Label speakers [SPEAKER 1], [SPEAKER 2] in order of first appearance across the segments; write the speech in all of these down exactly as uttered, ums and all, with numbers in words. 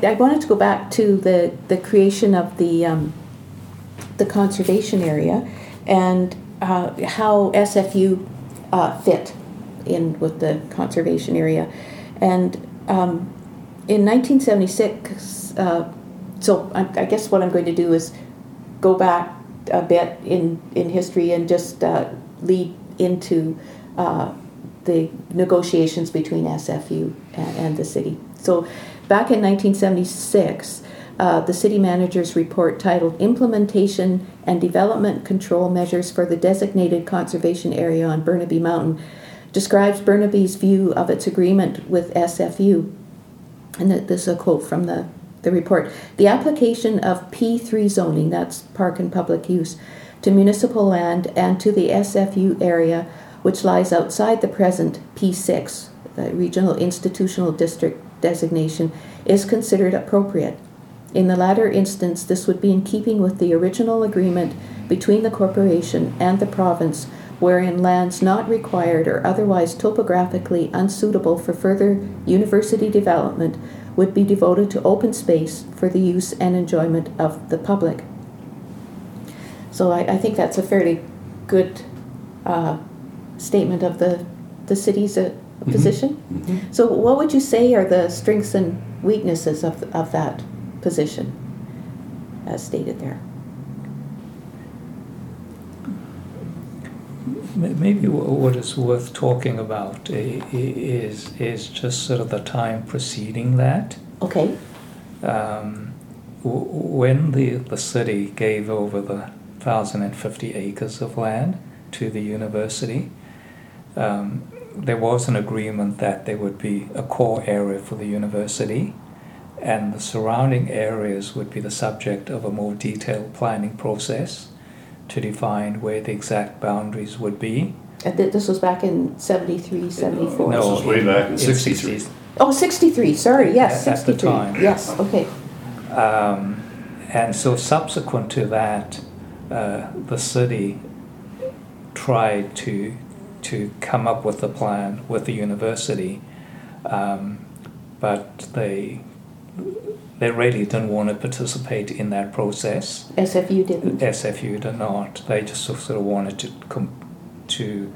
[SPEAKER 1] I wanted to go back to the, the creation of the um, the conservation area and uh, how S F U uh, fit in with the conservation area. And um, in nineteen seventy-six, uh, so I, I guess what I'm going to do is go back a bit in, in history and just uh, lead into uh, the negotiations between S F U and, and the city. So back in nineteen seventy-six, uh, the city manager's report titled Implementation and Development Control Measures for the Designated Conservation Area on Burnaby Mountain describes Burnaby's view of its agreement with S F U. And this is a quote from the, the report. The application of P three zoning, that's park and public use, to municipal land and to the S F U area, which lies outside the present P six, the Regional Institutional District designation, is considered appropriate. In the latter instance, this would be in keeping with the original agreement between the corporation and the province, wherein lands not required or otherwise topographically unsuitable for further university development would be devoted to open space for the use and enjoyment of the public. So I, I think that's a fairly good uh, statement of the, the city's uh, mm-hmm. position. Mm-hmm. So what would you say are the strengths and weaknesses of, of that position, as stated there?
[SPEAKER 2] Maybe what is worth talking about is is just sort of the time preceding that.
[SPEAKER 1] Okay.
[SPEAKER 2] Um, when the, the city gave over the one thousand fifty acres of land to the university, um, there was an agreement that there would be a core area for the university, and the surrounding areas would be the subject of a more detailed planning process to define where the exact boundaries would be.
[SPEAKER 1] And th- this was back in seventy-three, seventy-four?
[SPEAKER 2] No,
[SPEAKER 3] this was way back in sixty-three.
[SPEAKER 1] Oh, sixty-three, sorry, yes,
[SPEAKER 2] at
[SPEAKER 1] sixty-three.
[SPEAKER 2] the time.
[SPEAKER 1] Yes, okay.
[SPEAKER 2] Um, and so subsequent to that, uh, the city tried to to come up with a plan with the university, um, but they they really didn't want to participate in that process.
[SPEAKER 1] S F U didn't?
[SPEAKER 2] S F U did not. They just sort of wanted to com- to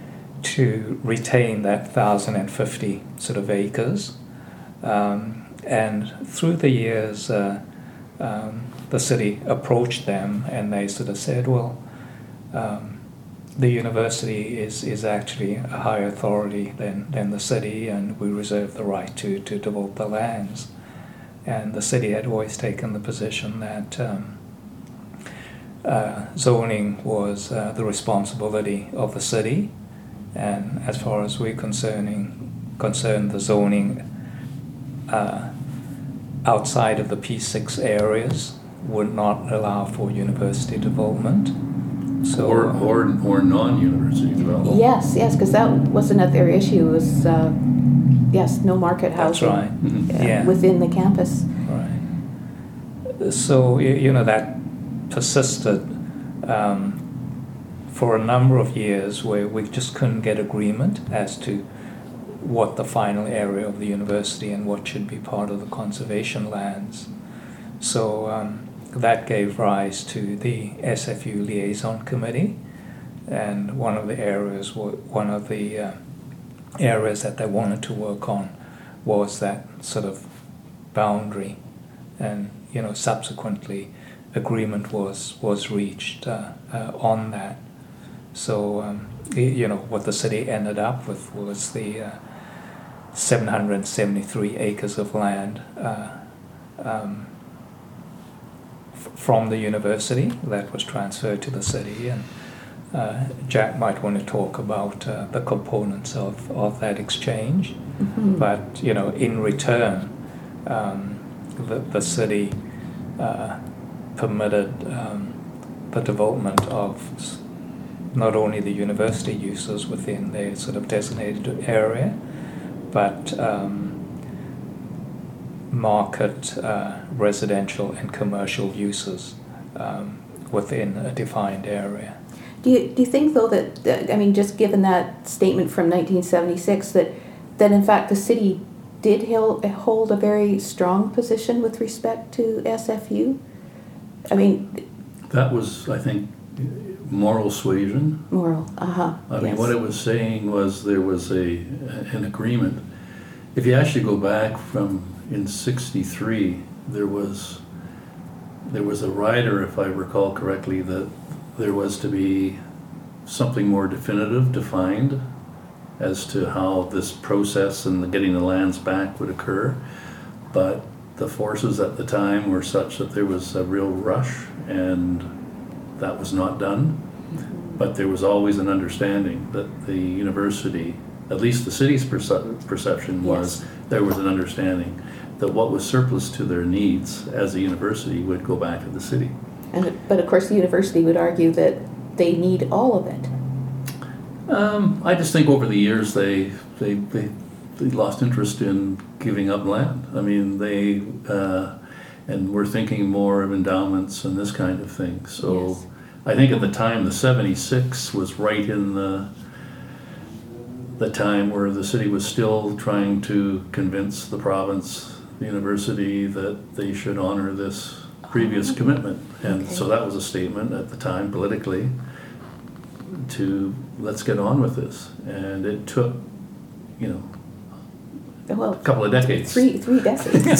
[SPEAKER 2] to retain that one thousand fifty sort of acres. Um, and through the years, uh, um, the city approached them and they sort of said, well, um, the university is, is actually a higher authority than, than the city, and we reserve the right to, to develop the lands. And the city had always taken the position that um, uh, zoning was uh, the responsibility of the city, and as far as we're concerning, concerned, the zoning uh, outside of the P six areas would not allow for university development. So,
[SPEAKER 3] or or or non-university development.
[SPEAKER 1] Yes, yes, because that was another issue. Was uh, yes, no market housing.
[SPEAKER 2] That's right.
[SPEAKER 1] Mm-hmm. uh,
[SPEAKER 2] yeah.
[SPEAKER 1] Within the campus.
[SPEAKER 2] Right. So you know that persisted um, for a number of years, where we just couldn't get agreement as to what the final area of the university and what should be part of the conservation lands. So. Um, That gave rise to the S F U Liaison Committee, and one of the areas, one of the uh, areas that they wanted to work on was that sort of boundary, and you know subsequently agreement was was reached uh, uh, on that. So um, you know what the city ended up with was the uh, seven hundred seventy-three acres of land. Uh, um, from the university that was transferred to the city, and uh, Jack might want to talk about uh, the components of, of that exchange. Mm-hmm. But you know, in return, um, the, the city uh, permitted um, the development of not only the university uses within their sort of designated area, but um, market uh, residential and commercial uses um, within a defined area.
[SPEAKER 1] Do you do you think though that, that I mean, just given that statement from nineteen seventy-six, that that in fact the city did he'll hold a very strong position with respect to S F U? I mean,
[SPEAKER 3] That was, I think, moral suasion.
[SPEAKER 1] moral, uh-huh,
[SPEAKER 3] I mean,
[SPEAKER 1] yes.
[SPEAKER 3] what it was saying was there was a, an agreement. If you actually go back from, in sixty-three, there was, there was a rider, if I recall correctly, that there was to be something more definitive, defined, as to how this process and the getting the lands back would occur. But the forces at the time were such that there was a real rush, and that was not done. But there was always an understanding that the university, at least the city's perce- perception was,
[SPEAKER 1] Yes.
[SPEAKER 3] there was an understanding that what was surplus to their needs as a university would go back to the city.
[SPEAKER 1] And, but of course, the university would argue that they need all of it.
[SPEAKER 3] Um, I just think over the years they, they, they, they lost interest in giving up land. I mean, they, uh, and we're thinking more of endowments and this kind of thing. So
[SPEAKER 1] Yes.
[SPEAKER 3] I think at the time, the seventy-six was right in the, the time where the city was still trying to convince the province, the university, that they should honor this previous commitment. And
[SPEAKER 1] Okay.
[SPEAKER 3] so that was a statement at the time politically to let's get on with this. And it took, you know,
[SPEAKER 1] Well,
[SPEAKER 3] a couple of decades
[SPEAKER 1] three three decades.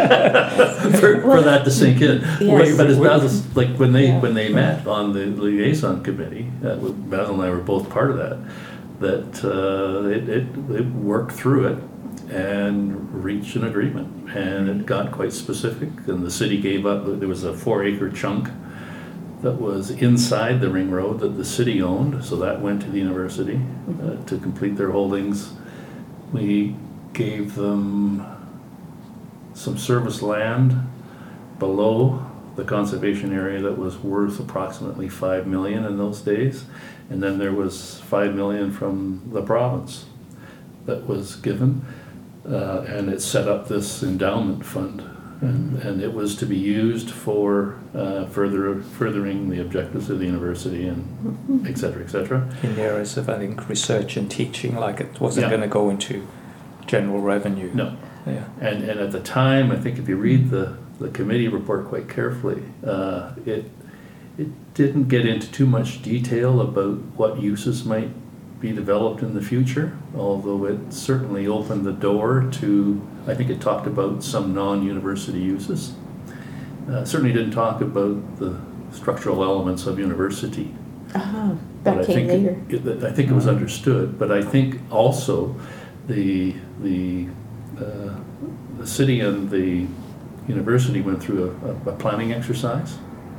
[SPEAKER 3] for, for that to sink in.
[SPEAKER 1] Yes.
[SPEAKER 3] But as Basil, like when they
[SPEAKER 1] Yeah.
[SPEAKER 3] when they met on the liaison committee, uh, Basil and I were both part of that. That uh, it, it it worked through it and reached an agreement, and it got quite specific. And the city gave up. There was a four acre chunk that was inside the ring road that the city owned, so that went to the university uh, to complete their holdings. We gave them some service land below the conservation area that was worth approximately five million in those days, and then there was five million from the province that was given, uh, and it set up this endowment fund, and, and it was to be used for uh, further furthering the objectives of the university, and et cetera, et cetera.
[SPEAKER 2] In the areas of, I think, research and teaching, like it wasn't
[SPEAKER 3] Yeah.
[SPEAKER 2] going to go into general revenue.
[SPEAKER 3] No.
[SPEAKER 2] Yeah.
[SPEAKER 3] And, and at the time, I think if you read the, the committee report quite carefully, uh, it, it didn't get into too much detail about what uses might be developed in the future, although it certainly opened the door to, I think it talked about some non-university uses. Uh, certainly didn't talk about the structural elements of university.
[SPEAKER 1] Uh-huh.
[SPEAKER 3] But
[SPEAKER 1] That
[SPEAKER 3] I
[SPEAKER 1] came
[SPEAKER 3] think
[SPEAKER 1] later.
[SPEAKER 3] it- it- I think it was understood, but I think also the, the, uh, the city and the university went through a, a planning exercise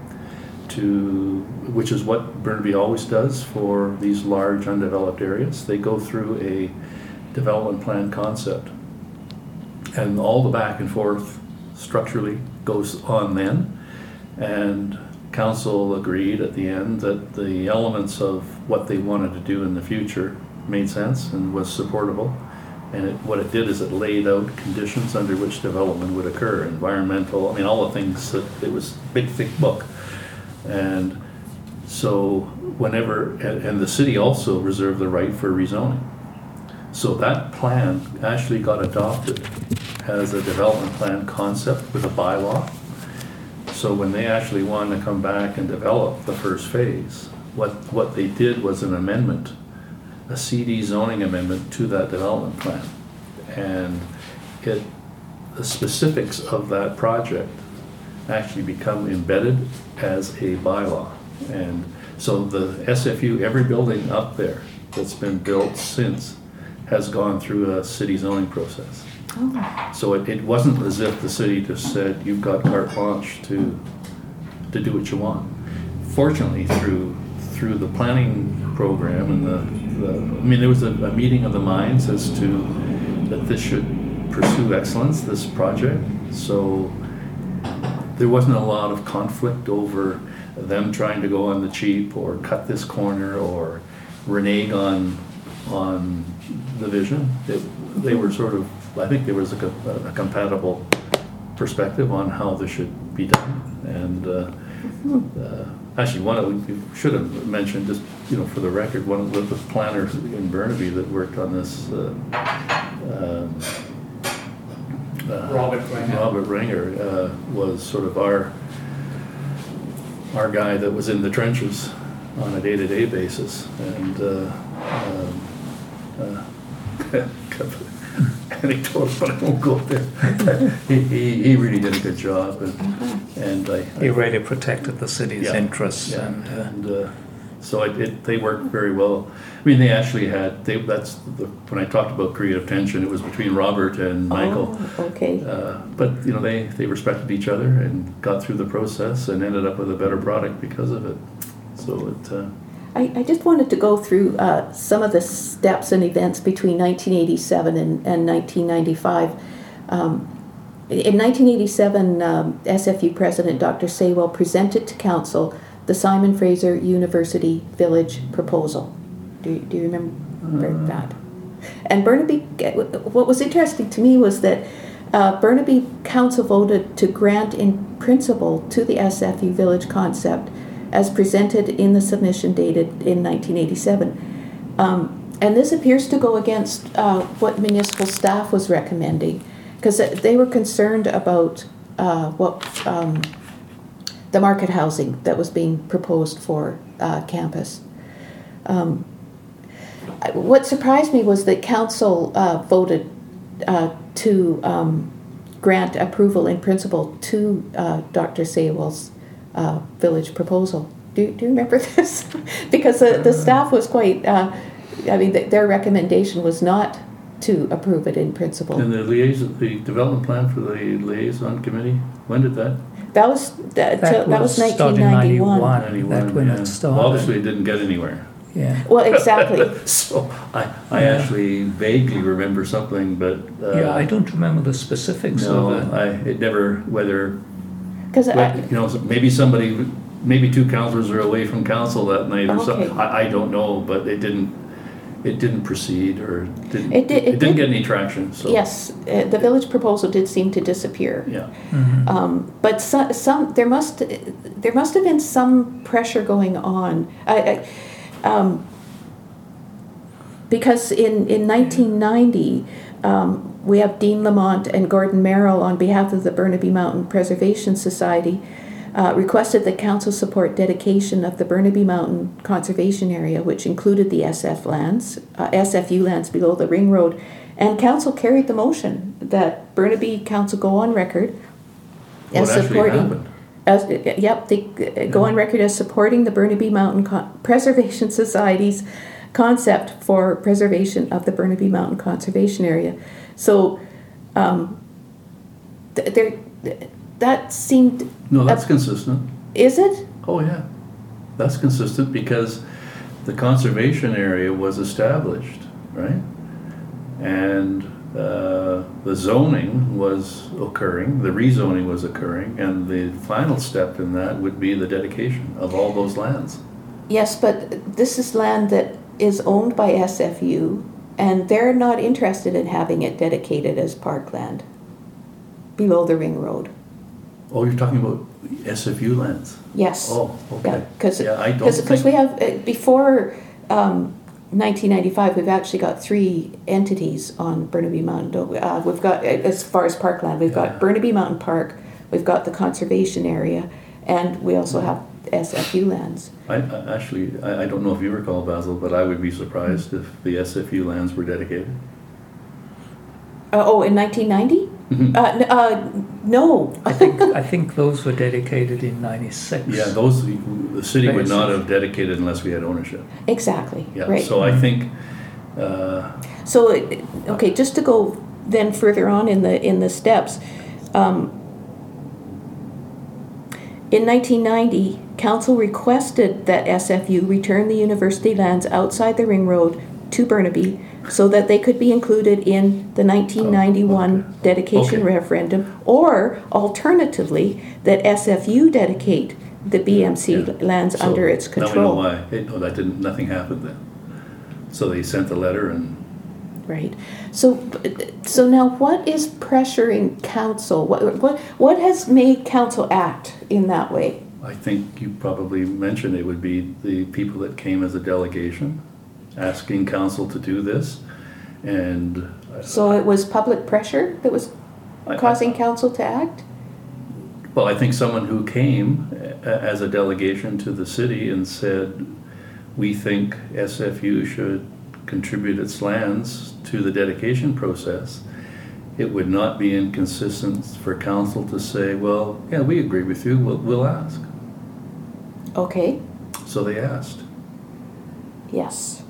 [SPEAKER 3] to, which is what Burnaby always does for these large undeveloped areas. They go through a development plan concept, and all the back and forth structurally goes on then, and council agreed at the end that the elements of what they wanted to do in the future made sense and was supportable. And it, what it did is it laid out conditions under which development would occur, environmental, I mean, all the things that, it was a big, thick book. And so whenever, and, and the city also reserved the right for rezoning. So that plan actually got adopted as a development plan concept with a bylaw. So when they actually wanted to come back and develop the first phase, what, what they did was an amendment, a C D zoning amendment to that development plan. And it, the specifics of that project actually become embedded as a bylaw. And so the S F U, every building up there that's been built since has gone through a city zoning process.
[SPEAKER 1] Oh,
[SPEAKER 3] So it, it wasn't as if the city just said, you've got carte blanche to, to do what you want. Fortunately, through, through the planning program and the, the, I mean, there was a, a meeting of the minds as to that this should pursue excellence, this project. So there wasn't a lot of conflict over them trying to go on the cheap or cut this corner or renege on, on the vision. It, they were sort of, I think there was a, co- a compatible perspective on how this should be done. And uh, uh, actually, one of we should have mentioned, just you know, for the record, one of the, the planners in Burnaby that worked on this uh, um, uh,
[SPEAKER 2] Robert Ringer.
[SPEAKER 3] Robert Ringer uh, was sort of our our guy that was in the trenches on a day-to-day basis, and uh, um, uh, anecdote, but I won't go there. he, he he really did a good job, and and I,
[SPEAKER 2] He
[SPEAKER 3] I
[SPEAKER 2] really protected the city's
[SPEAKER 3] Yeah,
[SPEAKER 2] interests,
[SPEAKER 3] yeah,
[SPEAKER 2] and, uh,
[SPEAKER 3] and uh, so it, it, they worked very well. I mean, they actually had, they, that's, the, when I talked about creative tension, it was between Robert and Michael.
[SPEAKER 1] Oh, okay.
[SPEAKER 3] Uh, But, you know, they, they respected each other and got through the process and ended up with a better product because of it. So it, uh,
[SPEAKER 1] I, I just wanted to go through uh, some of the steps and events between nineteen eighty-seven and, and nineteen ninety-five. Um, in nineteen eighty-seven, um, S F U President Doctor Saywell presented to Council the Simon Fraser University Village proposal. Do you, do you remember
[SPEAKER 3] Uh.
[SPEAKER 1] that? And Burnaby, what was interesting to me was that uh, Burnaby Council voted to grant in principle to the S F U Village concept as presented in the submission dated in nineteen eighty-seven. Um, and this appears to go against uh, what municipal staff was recommending, because they were concerned about uh, what um, the market housing that was being proposed for uh, campus. Um, what surprised me was that council uh, voted uh, to um, grant approval in principle to uh, Doctor Saywell's uh, village proposal. Do, do you remember this? Because the, the staff was quite, uh, I mean, th- their recommendation was not to approve it in principle.
[SPEAKER 3] and the liaison, the development plan for the liaison committee, when did that?
[SPEAKER 1] That was that,
[SPEAKER 2] that,
[SPEAKER 1] that was
[SPEAKER 2] started
[SPEAKER 1] nineteen ninety-one.
[SPEAKER 3] ninety-one,
[SPEAKER 2] That when
[SPEAKER 3] yeah.
[SPEAKER 2] it started.
[SPEAKER 3] Well, obviously it didn't get anywhere.
[SPEAKER 2] Yeah.
[SPEAKER 1] Well, exactly.
[SPEAKER 3] So I, I
[SPEAKER 2] Yeah.
[SPEAKER 3] actually vaguely remember something, but. uh,
[SPEAKER 2] Yeah, I don't remember the specifics
[SPEAKER 3] No,
[SPEAKER 2] of it.
[SPEAKER 3] I, it never, whether,
[SPEAKER 1] Because
[SPEAKER 3] but, you know, maybe somebody, maybe two counselors are away from council that night or
[SPEAKER 1] Okay.
[SPEAKER 3] something. I, I don't know, but it didn't, it didn't proceed or didn't,
[SPEAKER 1] It did- it
[SPEAKER 3] it didn't
[SPEAKER 1] did-
[SPEAKER 3] get any traction, so.
[SPEAKER 1] yes, uh, the village proposal did seem to disappear.
[SPEAKER 3] Yeah,
[SPEAKER 2] Mhm.
[SPEAKER 1] Um, but so, some there must there must have been some pressure going on. I, I, um, because in, in nineteen ninety, um, we have Dean Lamont and Gordon Merrill on behalf of the Burnaby Mountain Preservation Society uh, requested that council support dedication of the Burnaby Mountain Conservation Area, which included the S F lands, uh, S F U lands below the ring road. And council carried the motion that Burnaby Council go on record
[SPEAKER 3] what
[SPEAKER 1] as
[SPEAKER 3] actually
[SPEAKER 1] supporting.
[SPEAKER 3] happened?
[SPEAKER 1] As, yep, they uh, go on record as supporting the Burnaby Mountain Con- Preservation Society's concept for preservation of the Burnaby Mountain Conservation Area. So, um, th- there, that seemed.
[SPEAKER 3] No, that's
[SPEAKER 1] uh,
[SPEAKER 3] consistent.
[SPEAKER 1] Is it?
[SPEAKER 3] Oh, yeah. That's consistent because the conservation area was established, right? And uh, the zoning was occurring, the rezoning was occurring, and the final step in that would be the dedication of all those lands.
[SPEAKER 1] Yes, but this is land that is owned by S F U, and they're not interested in having it dedicated as parkland below the ring road.
[SPEAKER 3] Oh, you're talking about S F U lands?
[SPEAKER 1] Yes.
[SPEAKER 3] Oh, okay.
[SPEAKER 1] Yeah, because
[SPEAKER 3] Yeah, I don't think-
[SPEAKER 1] we have, uh, before um, nineteen ninety-five, we've actually got three entities on Burnaby Mountain. don't we? Uh, we've got, uh, as far as parkland, we've
[SPEAKER 3] Yeah.
[SPEAKER 1] got Burnaby Mountain Park, we've got the conservation area, and we also have S F U lands.
[SPEAKER 3] I, I actually, I, I don't know if you recall, Basil, but I would be surprised if the S F U lands were dedicated.
[SPEAKER 1] Uh, oh, in nineteen ninety?
[SPEAKER 3] Mhm.
[SPEAKER 1] Uh, n- uh, no.
[SPEAKER 2] I think I think those were dedicated in ninety-six.
[SPEAKER 3] Yeah, those, the city would not have dedicated unless we had ownership.
[SPEAKER 1] Exactly,
[SPEAKER 3] Yeah,
[SPEAKER 1] right.
[SPEAKER 3] so I think, uh,
[SPEAKER 1] So, it- okay, just to go then further on in the in the steps, um, in nineteen ninety, council requested that S F U return the university lands outside the ring road to Burnaby so that they could be included in the nineteen ninety-one
[SPEAKER 3] Oh, okay.
[SPEAKER 1] dedication
[SPEAKER 3] Okay.
[SPEAKER 1] referendum, or alternatively, that S F U dedicate the B M C
[SPEAKER 3] Yeah.
[SPEAKER 1] lands
[SPEAKER 3] so
[SPEAKER 1] under its
[SPEAKER 3] Now we know
[SPEAKER 1] control.
[SPEAKER 3] why. Hey, no, that didn't, nothing happened then. So they sent the letter and,
[SPEAKER 1] Right. So, so now what is pressuring council? What, what, what has made council act in that way?
[SPEAKER 3] I think you probably mentioned it would be the people that came as a delegation asking council to do this. And
[SPEAKER 1] So it was public pressure that was,
[SPEAKER 3] I-
[SPEAKER 1] causing council to act?
[SPEAKER 3] Well, I think someone who came a- as a delegation to the city and said, we think S F U should contribute its lands to the dedication process, it would not be inconsistent for council to say, well, yeah, we agree with you, we'll, we'll ask.
[SPEAKER 1] Okay,
[SPEAKER 3] So they asked,
[SPEAKER 1] yes,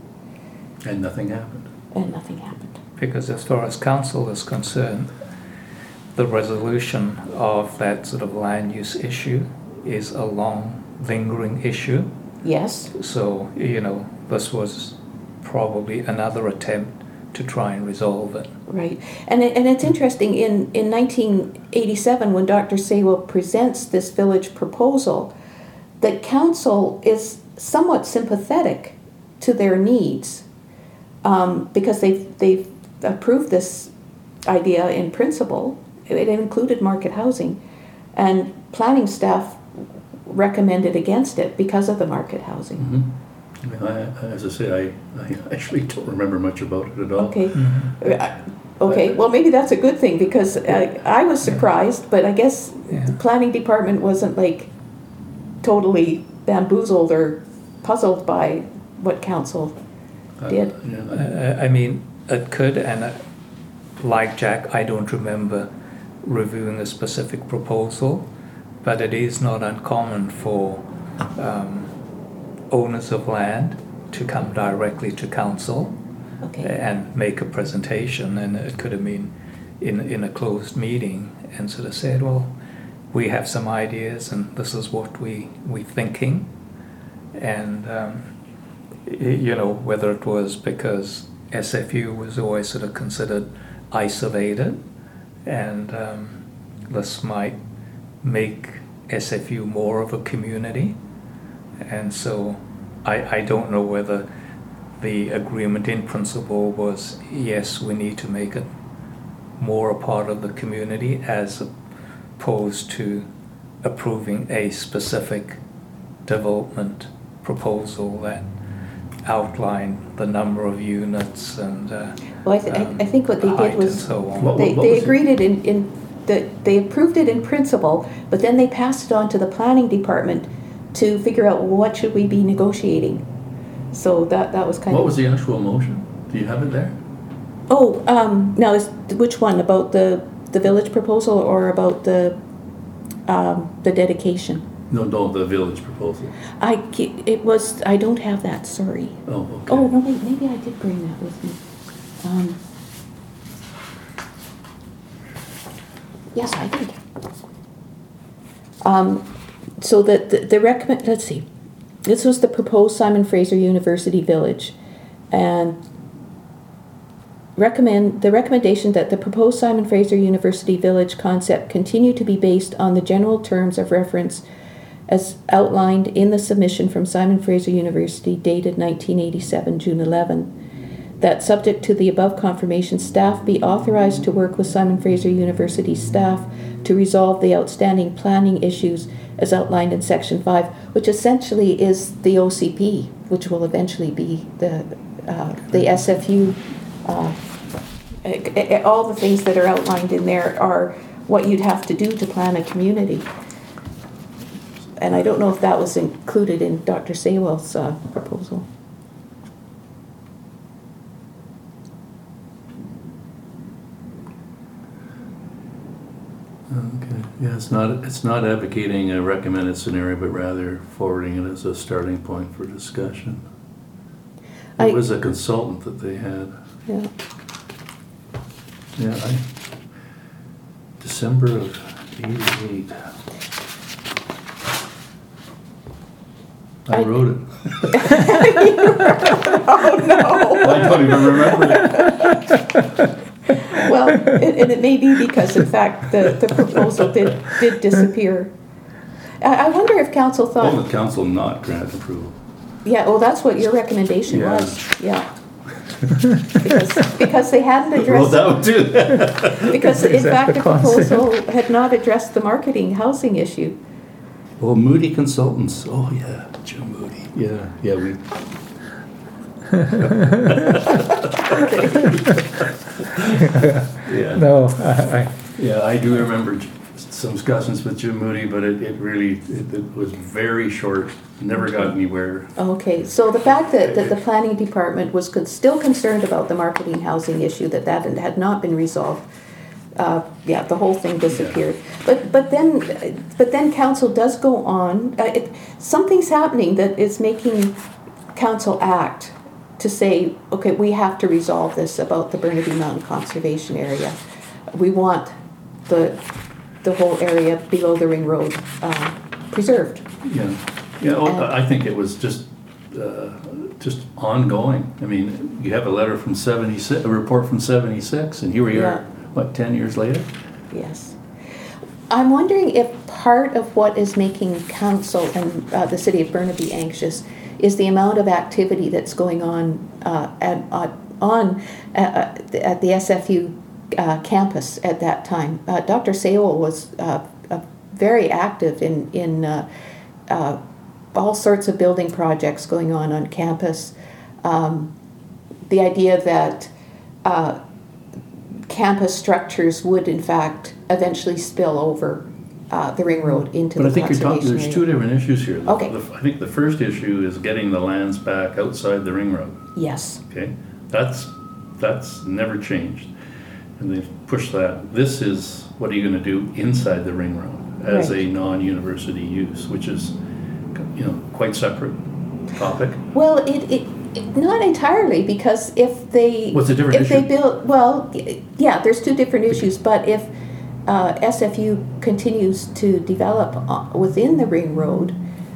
[SPEAKER 3] and nothing happened.
[SPEAKER 1] and nothing happened.
[SPEAKER 2] Because as far as council is concerned, the resolution of that sort of land use issue is a long, lingering issue.
[SPEAKER 1] Yes,
[SPEAKER 2] So, you know, this was probably another attempt to try and resolve it.
[SPEAKER 1] right. And it, and it's interesting, in, in nineteen eighty-seven, when Doctor Saywell presents this village proposal, the council is somewhat sympathetic to their needs, um, because they've, they've approved this idea in principle. It included market housing, and planning staff recommended against it because of the market housing.
[SPEAKER 3] Mhm. I mean, I, as I say, I, I actually don't remember much about it at all.
[SPEAKER 1] Okay.
[SPEAKER 2] Mm-hmm.
[SPEAKER 1] Uh, Okay, well, maybe that's a good thing, because uh, I was surprised, but I guess
[SPEAKER 2] Yeah.
[SPEAKER 1] the planning department wasn't like totally bamboozled or puzzled by what council
[SPEAKER 3] Uh,
[SPEAKER 1] did.
[SPEAKER 3] yeah,
[SPEAKER 2] Uh, I mean, it could, and uh, like Jack, I don't remember reviewing a specific proposal, but it is not uncommon for um, owners of land to come directly to council
[SPEAKER 1] Okay,
[SPEAKER 2] and make a presentation, and it could have been in, in a closed meeting, and sort of said, well, we have some ideas and this is what we, we thinking. And, um, y- you know, whether it was because S F U was always sort of considered isolated, and um, this might make S F U more of a community. And so I, I don't know whether the agreement in principle was, yes, we need to make it more a part of the community, as opposed to approving a specific development proposal that outlined the number of units and uh,
[SPEAKER 1] well, I, th- I- I think what they
[SPEAKER 2] height
[SPEAKER 1] did
[SPEAKER 2] and
[SPEAKER 1] was,
[SPEAKER 2] so on.
[SPEAKER 3] What-
[SPEAKER 1] they,
[SPEAKER 3] what
[SPEAKER 1] they
[SPEAKER 3] was it?
[SPEAKER 1] agreed it in, in, the, they approved it in principle, but then they passed it on to the planning department to figure out what should we be negotiating. So that, that was kind
[SPEAKER 3] What
[SPEAKER 1] of.
[SPEAKER 3] was the actual motion? Do you have it there?
[SPEAKER 1] Oh, um, now, is, which one, about the, the village proposal or about the, um, the dedication?
[SPEAKER 3] No, no, the village proposal.
[SPEAKER 1] I, ca- it was, I don't have that, sorry.
[SPEAKER 3] Oh, okay.
[SPEAKER 1] Oh, no, wait, maybe I did bring that with me. Um, yes, I did. Um, so the, the, the recommend, let's see. This was the proposed Simon Fraser University Village, and recommend the recommendation that the proposed Simon Fraser University Village concept continue to be based on the general terms of reference as outlined in the submission from Simon Fraser University dated nineteen eighty-seven, June eleventh, that subject to the above confirmation, staff be authorized to work with Simon Fraser University staff to resolve the outstanding planning issues as outlined in section five, which essentially is the O C P, which will eventually be the uh, the S F U. Uh, eh, eh, all the things that are outlined in there are what you'd have to do to plan a community. And I don't know if that was included in Doctor Saywell's uh, proposal.
[SPEAKER 3] Okay, yeah, it's not, it's not advocating a recommended scenario, but rather forwarding it as a starting point for discussion.
[SPEAKER 1] I-
[SPEAKER 3] It was a consultant that they had.
[SPEAKER 1] Yeah.
[SPEAKER 3] Yeah, I, December of eighty-eight. I
[SPEAKER 1] I-
[SPEAKER 3] wrote it.
[SPEAKER 1] Oh no!
[SPEAKER 3] I don't even remember it.
[SPEAKER 1] Well, and, and it may be because, in fact, the, the proposal did did disappear. I, I wonder if council
[SPEAKER 3] Oh,
[SPEAKER 1] thought.
[SPEAKER 3] the council not grant approval.
[SPEAKER 1] Yeah. Well, that's what your recommendation
[SPEAKER 3] Yeah.
[SPEAKER 1] was. Yeah. because because they hadn't
[SPEAKER 3] Wrote
[SPEAKER 1] addressed.
[SPEAKER 3] that one too.
[SPEAKER 1] Because in
[SPEAKER 2] Is that
[SPEAKER 1] fact
[SPEAKER 2] the
[SPEAKER 1] the
[SPEAKER 2] concept?
[SPEAKER 1] proposal had not addressed the marketing housing issue.
[SPEAKER 3] Well, Moody Consultants, oh yeah, Joe Moody. Yeah, yeah, we, yeah.
[SPEAKER 2] No, I, I
[SPEAKER 3] Yeah, I do remember j- some discussions with Jim Moody, but it, it really, it, it was very short, never got anywhere.
[SPEAKER 1] Okay, so the fact that, that the planning department was con- still concerned about the marketing housing issue, that that had not been resolved, uh, yeah, the whole thing disappeared. But but then but then council does go on. Uh, it, something's happening that is making council act to say, okay, we have to resolve this about the Burnaby Mountain Conservation Area. We want the the whole area below the ring road uh, preserved.
[SPEAKER 3] Yeah, yeah. Oh,
[SPEAKER 1] And-
[SPEAKER 3] I think it was just uh, just ongoing. I mean, you have a letter from seventy-six, a report from seventy-six, and here we
[SPEAKER 1] Yeah.
[SPEAKER 3] are. What, ten years later?
[SPEAKER 1] Yes. I'm wondering if part of what is making council and uh, the city of Burnaby anxious is the amount of activity that's going on uh, at, uh, on uh, at the S F U uh, campus at that time. Uh, Doctor Sewell was uh, uh, very active in in uh, uh, all sorts of building projects going on on campus. Um, the idea that uh, campus structures would in fact eventually spill over uh, the ring road into
[SPEAKER 3] But I
[SPEAKER 1] the
[SPEAKER 3] think you're talking,
[SPEAKER 1] conservation
[SPEAKER 3] there's
[SPEAKER 1] area.
[SPEAKER 3] two different issues here. The-
[SPEAKER 1] Okay.
[SPEAKER 3] the- I think the first issue is getting the lands back outside the ring road,
[SPEAKER 1] Yes.
[SPEAKER 3] okay? That's, that's never changed. And they've pushed that. This is, what are you gonna do inside the ring road as a
[SPEAKER 1] Right.
[SPEAKER 3] non-university use, which is, you know, quite separate topic.
[SPEAKER 1] Well, it, it, it not entirely, because if they
[SPEAKER 3] What's the different
[SPEAKER 1] if they
[SPEAKER 3] issue?
[SPEAKER 1] build well, y- yeah, there's two different issues. But if uh, S F U continues to develop uh, within the ring road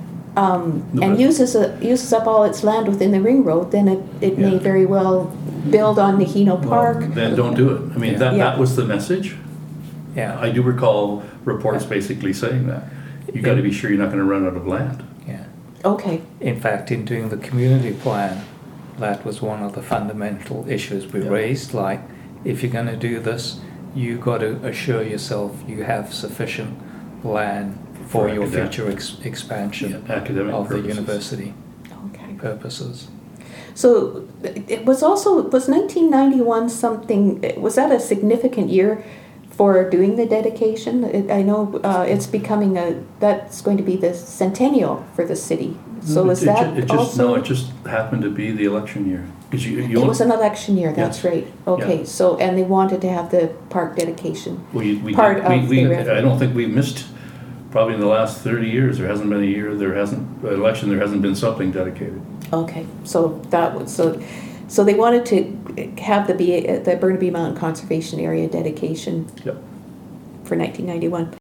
[SPEAKER 1] um,
[SPEAKER 3] No,
[SPEAKER 1] and
[SPEAKER 3] but-
[SPEAKER 1] uses a, uses up all its land within the ring road, then it, it may
[SPEAKER 3] Yeah.
[SPEAKER 1] very well build on Nahino Park.
[SPEAKER 3] Well, then don't do it. I mean, that,
[SPEAKER 1] Yeah.
[SPEAKER 3] that was the message.
[SPEAKER 2] Yeah,
[SPEAKER 3] I do recall reports basically saying that. You gotta be sure you're not gonna run out of land.
[SPEAKER 2] yeah.
[SPEAKER 1] Okay.
[SPEAKER 2] In fact, in doing the community plan, that was one of the fundamental issues we
[SPEAKER 3] Yeah.
[SPEAKER 2] raised. Like, if you're going to do this, you got to assure yourself you have sufficient land for,
[SPEAKER 3] For
[SPEAKER 2] your
[SPEAKER 3] academic-
[SPEAKER 2] future ex- expansion
[SPEAKER 3] Yeah, academic
[SPEAKER 2] of
[SPEAKER 3] purposes.
[SPEAKER 2] the university
[SPEAKER 1] Okay.
[SPEAKER 2] purposes.
[SPEAKER 1] So it was also, was nineteen ninety-one something, was that a significant year for doing the dedication? It- I know uh, it's becoming a, that's going to be the centennial for the city. So
[SPEAKER 3] It-
[SPEAKER 1] is
[SPEAKER 3] it ju-
[SPEAKER 1] that
[SPEAKER 3] It just, no,
[SPEAKER 1] also?
[SPEAKER 3] it just happened to be the election year. Because you, you.
[SPEAKER 1] It was an election year, that's
[SPEAKER 3] Yes.
[SPEAKER 1] right. Okay,
[SPEAKER 3] Yeah.
[SPEAKER 1] so, and they wanted to have the park dedication.
[SPEAKER 3] We, we,
[SPEAKER 1] part
[SPEAKER 3] did- we,
[SPEAKER 1] of
[SPEAKER 3] we,
[SPEAKER 1] the revenue.
[SPEAKER 3] I don't think we missed, probably in the last thirty years, there hasn't been a year, there hasn't, election, there hasn't been something dedicated.
[SPEAKER 1] Okay, so that was, so, so they wanted to have the, B- the Burnaby Mountain Conservation Area dedication
[SPEAKER 3] Yep.
[SPEAKER 1] for nineteen ninety-one.